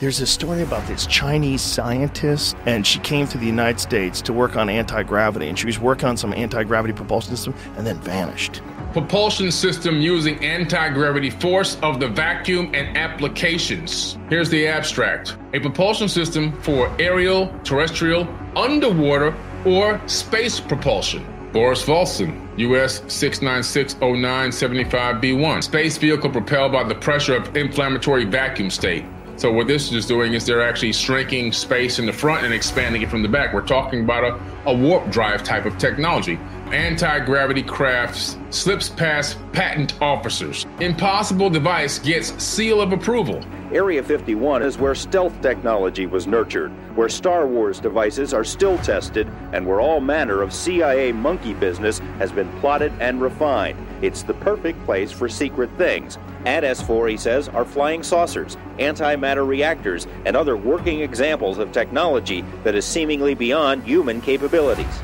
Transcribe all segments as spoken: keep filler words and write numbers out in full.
There's a story about this Chinese scientist, and she came to the United States to work on anti-gravity, and she was working on some anti-gravity propulsion system and then vanished. Propulsion system using anti-gravity force of the vacuum and applications. Here's the abstract. A propulsion system for aerial, terrestrial, underwater, or space propulsion. Boris Volson, U S six nine six oh nine seventy-five B one. Space vehicle propelled by the pressure of inflammatory vacuum state. So what this is doing is they're actually shrinking space in the front and expanding it from the back. We're talking about a, a warp drive type of technology. Anti-gravity crafts slips past patent officers. Impossible device gets seal of approval. Area fifty-one is where stealth technology was nurtured, where Star Wars devices are still tested, and where all manner of C I A monkey business has been plotted and refined. It's the perfect place for secret things. At S four, he says, are flying saucers, antimatter reactors, and other working examples of technology that is seemingly beyond human capabilities.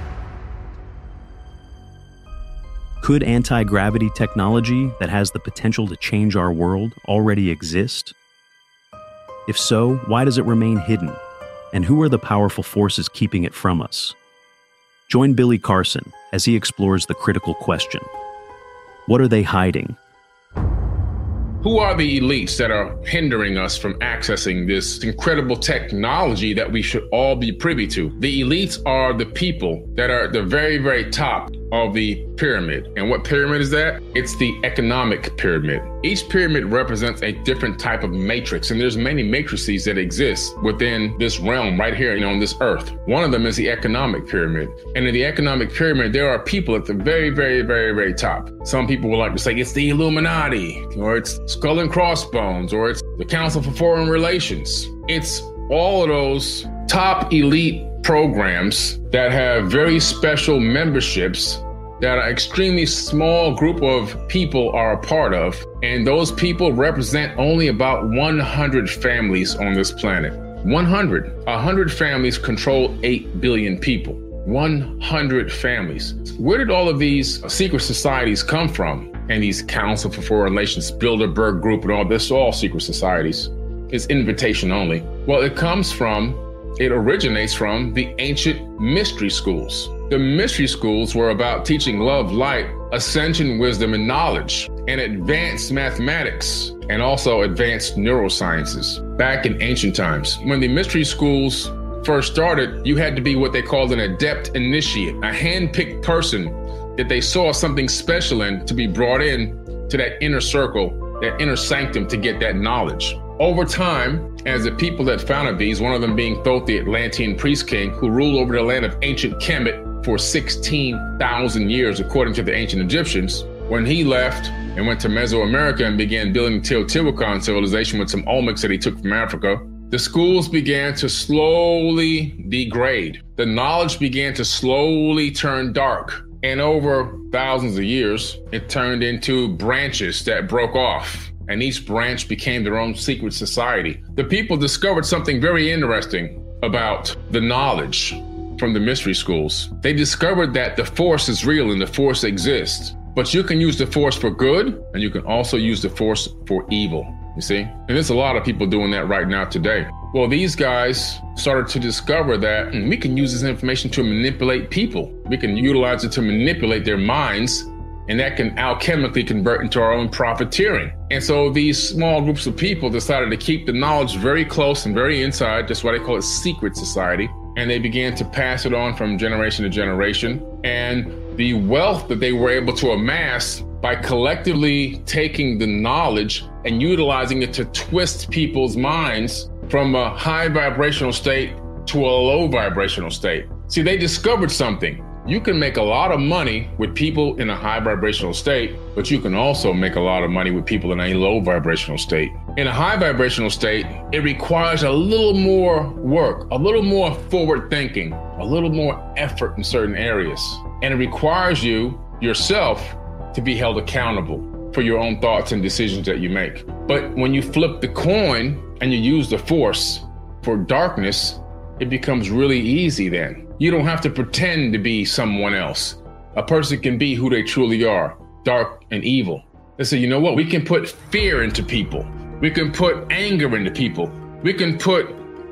Could anti-gravity technology that has the potential to change our world already exist? If so, why does it remain hidden? And who are the powerful forces keeping it from us? Join Billy Carson as he explores the critical question. What are they hiding? Who are the elites that are hindering us from accessing this incredible technology that we should all be privy to? The elites are the people that are at the very, very top of the pyramid. And what pyramid is that? It's the economic pyramid. Each pyramid represents a different type of matrix, and there's many matrices that exist within this realm right here, you know, on this earth. One of them is the economic pyramid. And in the economic pyramid, there are people at the very, very, very, very top. Some people will like to say it's the Illuminati, or it's Skull and Crossbones, or it's the Council for Foreign Relations. It's all of those top elite programs that have very special memberships that an extremely small group of people are a part of. And those people represent only about one hundred families on this planet. one hundred. one hundred families control eight billion people. one hundred families. Where did all of these secret societies come from? And these Council for Foreign Relations, Bilderberg Group, and all this, all secret societies. It's invitation only. Well, it comes from, it originates from the ancient mystery schools. The mystery schools were about teaching love, light, ascension, wisdom, and knowledge, and advanced mathematics, and also advanced neurosciences back in ancient times. When the mystery schools first started, you had to be what they called an adept initiate, a hand-picked person that they saw something special in to be brought in to that inner circle, that inner sanctum to get that knowledge. Over time, as the people that founded these, one of them being Thoth, the Atlantean priest king, who ruled over the land of ancient Kemet for sixteen thousand years, according to the ancient Egyptians, when he left and went to Mesoamerica and began building Teotihuacan civilization with some Olmecs that he took from Africa, the schools began to slowly degrade. The knowledge began to slowly turn dark. And over thousands of years, it turned into branches that broke off. And each branch became their own secret society. The people discovered something very interesting about the knowledge from the mystery schools. They discovered that the force is real and the force exists. But you can use the force for good, and you can also use the force for evil. You see? And there's a lot of people doing that right now today. Well, these guys started to discover that mm, we can use this information to manipulate people. We can utilize it to manipulate their minds, and that can alchemically convert into our own profiteering. And so these small groups of people decided to keep the knowledge very close and very inside. That's why they call it secret society. And they began to pass it on from generation to generation. And the wealth that they were able to amass by collectively taking the knowledge and utilizing it to twist people's minds from a high vibrational state to a low vibrational state. See, they discovered something. You can make a lot of money with people in a high vibrational state, but you can also make a lot of money with people in a low vibrational state. In a high vibrational state, it requires a little more work, a little more forward thinking, a little more effort in certain areas. And it requires you, yourself, to be held accountable for your own thoughts and decisions that you make. But when you flip the coin and you use the force for darkness, it becomes really easy then. You don't have to pretend to be someone else. A person can be who they truly are, dark and evil. They say, you know what? We can put fear into people. We can put anger into people. We can put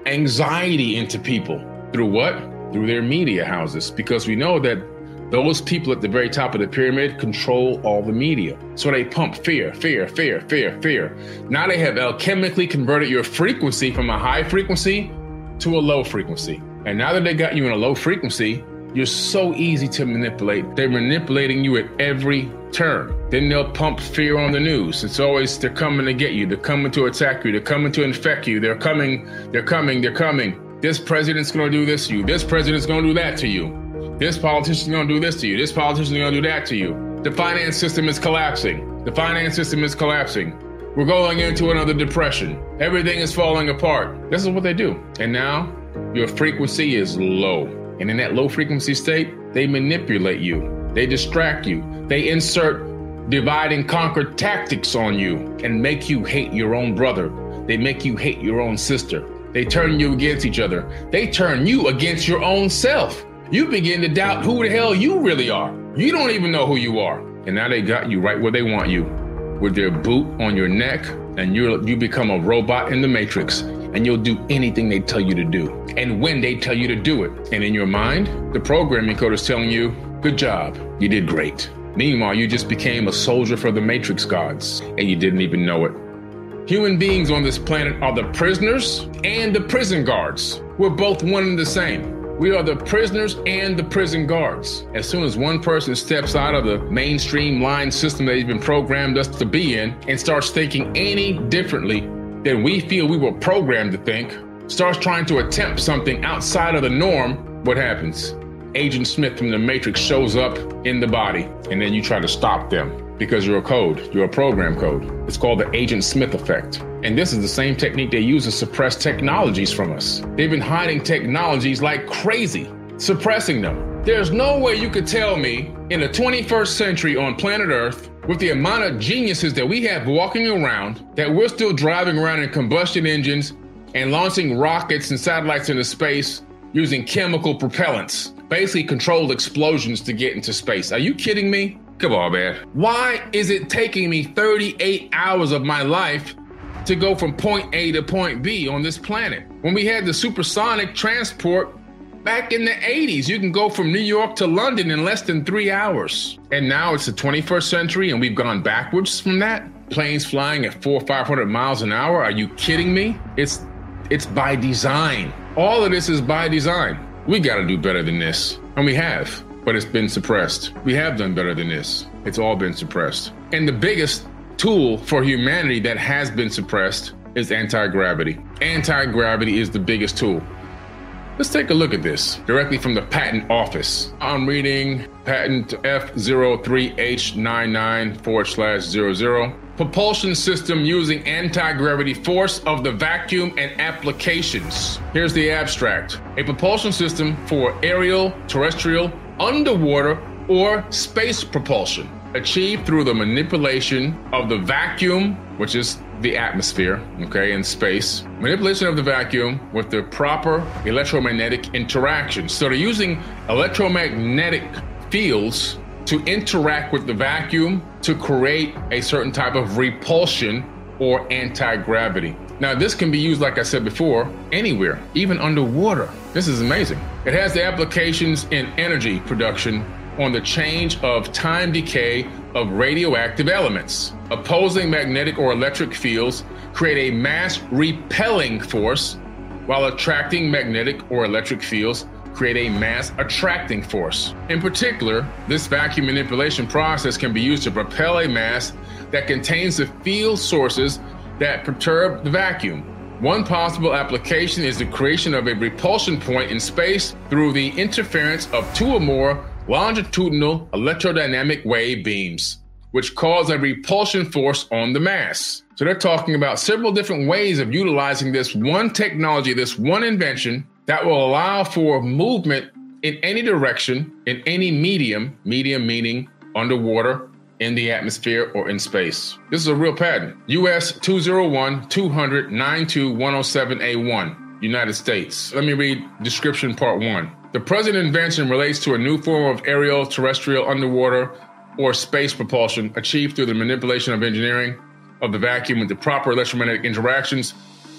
anxiety into people through what? Through their media houses, because we know that those people at the very top of the pyramid control all the media. So they pump fear, fear, fear, fear, fear. Now they have alchemically converted your frequency from a high frequency to a low frequency. And now that they got you in a low frequency, you're so easy to manipulate. They're manipulating you at every turn. Then they'll pump fear on the news. It's always, they're coming to get you. They're coming to attack you. They're coming to infect you. They're coming, they're coming, they're coming. This president's going to do this to you. This president's going to do that to you. This politician's going to do this to you. This politician's going to do that to you. The finance system is collapsing. The finance system is collapsing. We're going into another depression. Everything is falling apart. This is what they do. And now your frequency is low. And in that low frequency state, they manipulate you. They distract you. They insert divide and conquer tactics on you and make you hate your own brother. They make you hate your own sister. They turn you against each other. They turn you against your own self. You begin to doubt who the hell you really are. You don't even know who you are. And now they got you right where they want you, with their boot on your neck, and you you become a robot in the Matrix, and you'll do anything they tell you to do, and when they tell you to do it. And in your mind, the programming code is telling you, good job, you did great. Meanwhile, you just became a soldier for the Matrix gods, and you didn't even know it. Human beings on this planet are the prisoners and the prison guards. We're both one and the same. We are the prisoners and the prison guards. As soon as one person steps out of the mainstream line system that they've been programmed us to be in and starts thinking any differently than we feel we were programmed to think, starts trying to attempt something outside of the norm, what happens? Agent Smith from the Matrix shows up in the body, and then you try to stop them because you're a code, you're a program code. It's called the Agent Smith effect. And this is the same technique they use to suppress technologies from us. They've been hiding technologies like crazy, suppressing them. There's no way you could tell me in the twenty-first century on planet Earth, with the amount of geniuses that we have walking around, that we're still driving around in combustion engines and launching rockets and satellites into space using chemical propellants, basically controlled explosions to get into space. Are you kidding me? Come on, man. Why is it taking me thirty-eight hours of my life to go from point A to point B on this planet? When we had the supersonic transport back in the eighties, you can go from New York to London in less than three hours. And now it's the twenty-first century and we've gone backwards from that? Planes flying at four or five hundred miles an hour? Are you kidding me? It's, it's by design. All of this is by design. We got to do better than this. And we have, but it's been suppressed. We have done better than this. It's all been suppressed. And the biggest tool for humanity that has been suppressed is anti-gravity. Anti-gravity is the biggest tool. Let's take a look at this directly from the patent office. I'm reading patent F zero three H nine nine forward slash zero zero. Propulsion system using anti-gravity force of the vacuum and applications. Here's the abstract. A propulsion system for aerial, terrestrial, underwater, or space propulsion, achieved through the manipulation of the vacuum, which is the atmosphere, okay, in space. Manipulation of the vacuum with the proper electromagnetic interactions. So they're using electromagnetic fields to interact with the vacuum to create a certain type of repulsion or anti-gravity. Now, this can be used, like I said before, anywhere, even underwater. This is amazing. It has the applications in energy production on the change of time decay of radioactive elements. Opposing magnetic or electric fields create a mass repelling force, while attracting magnetic or electric fields create a mass attracting force. In particular, this vacuum manipulation process can be used to propel a mass that contains the field sources that perturb the vacuum. One possible application is the creation of a repulsion point in space through the interference of two or more longitudinal electrodynamic wave beams, which cause a repulsion force on the mass. So they're talking about several different ways of utilizing this one technology, this one invention, that will allow for movement in any direction, in any medium, medium meaning underwater, in the atmosphere, or in space. This is a real patent. U S two oh one two hundred nine two one oh seven A one, United States. Let me read description part one. The present invention relates to a new form of aerial, terrestrial, underwater, or space propulsion achieved through the manipulation of engineering of the vacuum with the proper electromagnetic interactions.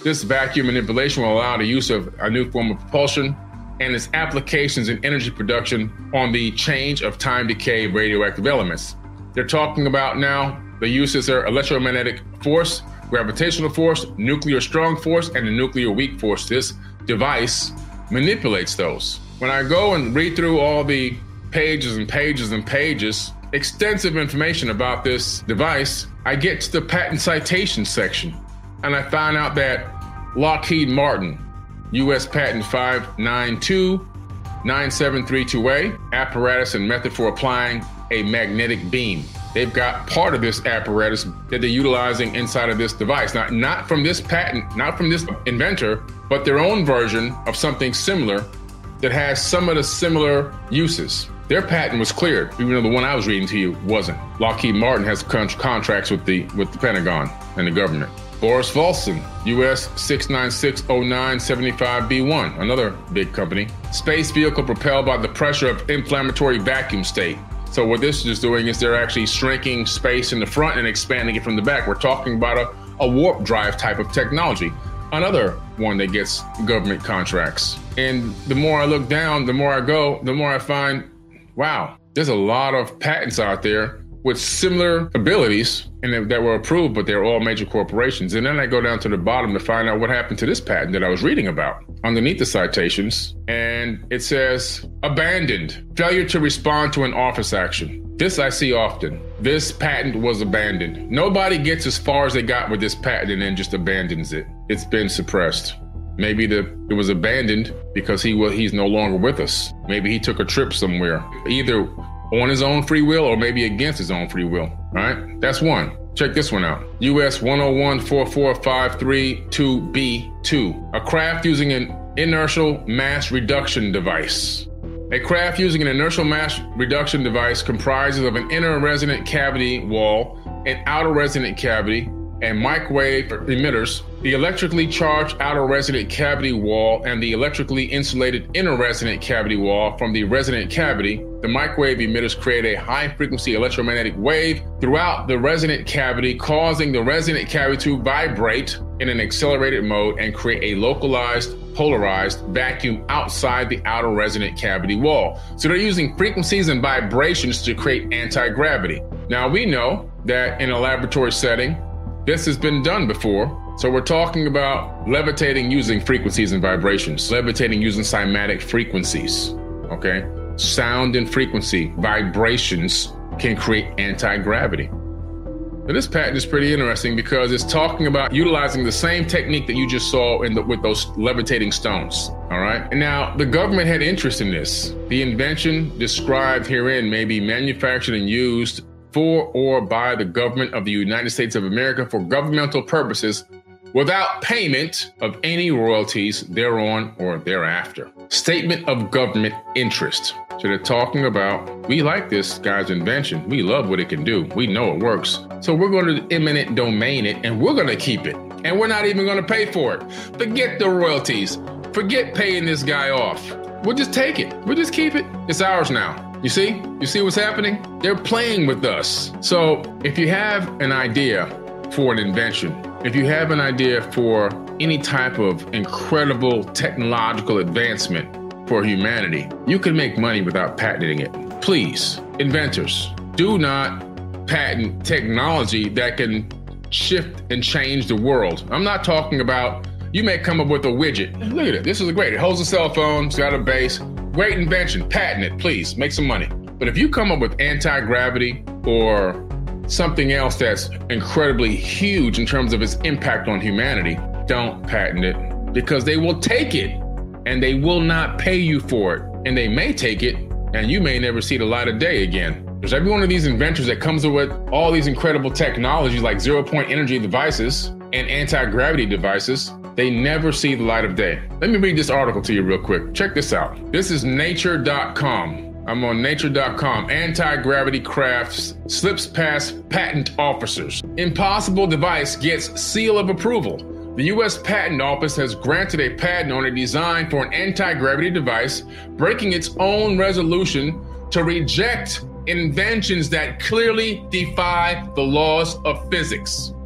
This vacuum manipulation will allow the use of a new form of propulsion and its applications in energy production on the change of time decay of radioactive elements. They're talking about now the uses are electromagnetic force, gravitational force, nuclear strong force, and the nuclear weak force. This device manipulates those. When I go and read through all the pages and pages and pages, extensive information about this device, I get to the patent citation section, and I find out that Lockheed Martin, U S Patent five nine two nine seven three two A, apparatus and method for applying a magnetic beam. They've got part of this apparatus that they're utilizing inside of this device. Now, not from this patent, not from this inventor, but their own version of something similar that has some of the similar uses. Their patent was cleared, even though the one I was reading to you wasn't. Lockheed Martin has con- contracts with the with the Pentagon and the government. Boris Volson, U S six nine six oh nine seventy-five B one, another big company. Space vehicle propelled by the pressure of inflammatory vacuum state. So what this is doing is they're actually shrinking space in the front and expanding it from the back. We're talking about a, a warp drive type of technology. Another one that gets government contracts. And the more I look down, the more I go, the more I find, wow, there's a lot of patents out there with similar abilities and that were approved, but they're all major corporations. And then I go down to the bottom to find out what happened to this patent that I was reading about underneath the citations. And it says, abandoned, failure to respond to an office action. This I see often. This patent was abandoned. Nobody gets as far as they got with this patent and then just abandons it. It's been suppressed. Maybe the, it was abandoned because he was, he's no longer with us. Maybe he took a trip somewhere, either on his own free will or maybe against his own free will, all right? That's one. Check this one out. U S one oh one four four five three two B two, a craft using an inertial mass reduction device. A craft using an inertial mass reduction device comprises of an inner resonant cavity wall, an outer resonant cavity, and microwave emitters. The electrically charged outer resonant cavity wall and the electrically insulated inner resonant cavity wall from the resonant cavity, the microwave emitters create a high-frequency electromagnetic wave throughout the resonant cavity, causing the resonant cavity to vibrate in an accelerated mode and create a localized, polarized vacuum outside the outer resonant cavity wall. So they're using frequencies and vibrations to create anti-gravity. Now we know that in a laboratory setting, this has been done before. So we're talking about levitating using frequencies and vibrations, levitating using cymatic frequencies, okay? Sound and frequency, vibrations can create anti-gravity. Now this patent is pretty interesting because it's talking about utilizing the same technique that you just saw in the, with those levitating stones, all right? And now the government had interest in this. The invention described herein may be manufactured and used for or by the government of the United States of America for governmental purposes without payment of any royalties thereon or thereafter. Statement of government interest. So they're talking about, we like this guy's invention. We love what it can do. We know it works. So we're going to eminent domain it and we're going to keep it. And we're not even going to pay for it. Forget the royalties. Forget paying this guy off. We'll just take it. We'll just keep it. It's ours now. You see? You see what's happening? They're playing with us. So if you have an idea for an invention, if you have an idea for any type of incredible technological advancement for humanity, you can make money without patenting it. Please, inventors, do not patent technology that can shift and change the world. I'm not talking about, you may come up with a widget. Look at it. This is great. It holds a cell phone. It's got a base. Great invention. Patent it, please. Make some money. But if you come up with anti-gravity or something else that's incredibly huge in terms of its impact on humanity, don't patent it because they will take it and they will not pay you for it. And they may take it and you may never see the light of day again. There's every one of these inventors that comes up with all these incredible technologies like zero point energy devices and anti-gravity devices. They never see the light of day. Let me read this article to you real quick. Check this out. This is nature dot com. I'm on nature dot com. Anti-gravity crafts slips past patent officers. Impossible device gets seal of approval. The U S Patent Office has granted a patent on a design for an anti-gravity device, breaking its own resolution to reject inventions that clearly defy the laws of physics.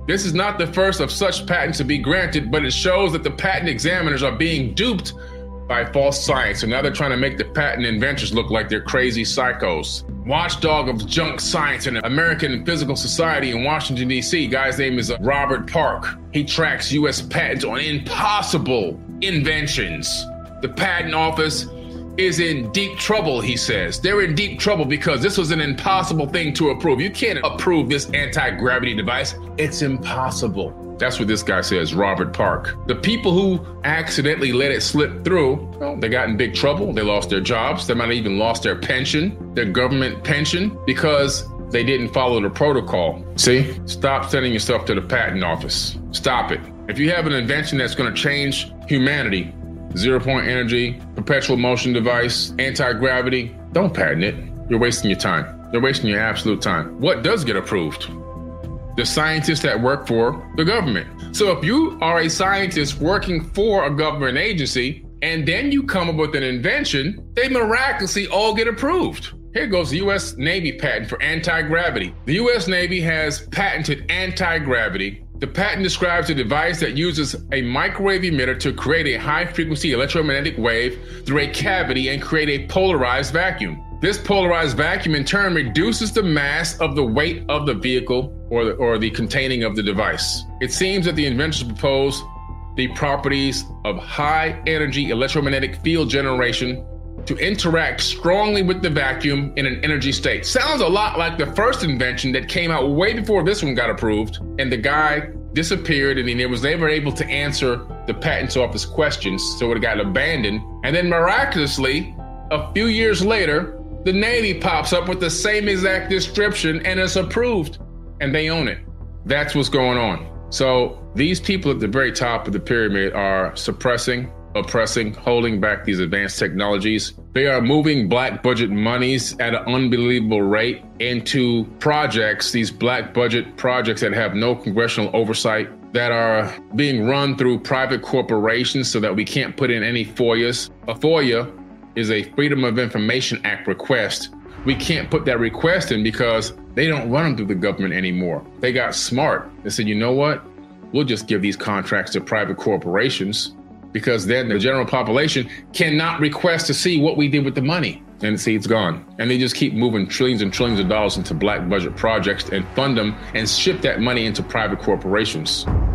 This is not the first of such patents to be granted, but it shows that the patent examiners are being duped by false science. So now they're trying to make the patent inventors look like they're crazy psychos. Watchdog of junk science in the American Physical Society in Washington, D C. Guy's name is Robert Park. He tracks U S patents on impossible inventions. The patent office is in deep trouble, he says. They're in deep trouble because this was an impossible thing to approve. You can't approve this anti-gravity device. It's impossible. That's what this guy says, Robert Park. The people who accidentally let it slip through, well, they got in big trouble. They lost their jobs. They might have even lost their pension, their government pension, because they didn't follow the protocol. See? Stop sending yourself to the patent office. Stop it. If you have an invention that's going to change humanity, zero-point energy, perpetual motion device, anti-gravity, don't patent it. You're wasting your time. You're wasting your absolute time. What does get approved? The scientists that work for the government. So if you are a scientist working for a government agency and then you come up with an invention, they miraculously all get approved. Here goes the U S Navy patent for anti-gravity. The U S Navy has patented anti-gravity. The patent describes a device that uses a microwave emitter to create a high-frequency electromagnetic wave through a cavity and create a polarized vacuum. This polarized vacuum in turn reduces the mass of the weight of the vehicle or the, or the containing of the device. It seems that the inventors propose the properties of high energy electromagnetic field generation to interact strongly with the vacuum in an energy state. Sounds a lot like the first invention that came out way before this one got approved, and the guy disappeared and he was never able to answer the patent office questions, so it got abandoned. And then miraculously, a few years later, the Navy pops up with the same exact description and it's approved, and they own it. That's what's going on. So these people at the very top of the pyramid are suppressing, oppressing, holding back these advanced technologies. They are moving black budget monies at an unbelievable rate into projects, these black budget projects that have no congressional oversight, that are being run through private corporations so that we can't put in any FOIAs. A FOIA is a Freedom of Information Act request. We can't put that request in because they don't run them through the government anymore. They got smart. They said, you know what? We'll just give these contracts to private corporations, because then the general population cannot request to see what we did with the money. And see, it's gone. And they just keep moving trillions and trillions of dollars into black budget projects and fund them and ship that money into private corporations.